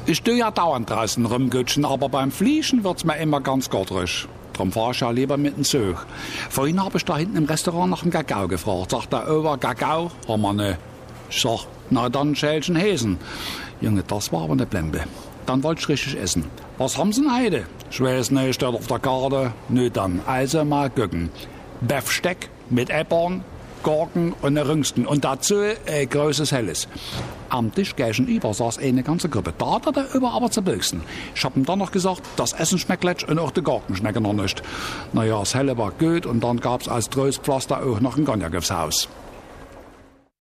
Ich tue ja dauernd draußen rumgutschen, aber beim Fliegen wird's mir immer ganz gottrig. Drum fahr ich ja lieber mit dem Zug. Vorhin habe ich da hinten im Restaurant nach dem Kakao gefragt. Sagt der Ober, Kakao? Haben wir ne. Ich sag, na dann Schälchen Häsen. Junge, das war aber eine Blembe. Dann wollte ich richtig essen. Was haben Sie denn heute? Ich weiß nicht, steht auf der Karte. Nö, dann also mal gucken. Befsteck mit Äppern, Gurken und Rüngsten. Und dazu großes Helles. Am Tisch gegenüber saß eine ganze Gruppe. Da hat der Ober aber zu böchsen. Ich hab ihm dann noch gesagt, das Essen schmeckt letsch und auch die Gurken schmecken noch nicht. Naja, das Helle war gut und dann gab's als Trostpflaster auch noch ein Cognac aufs Haus.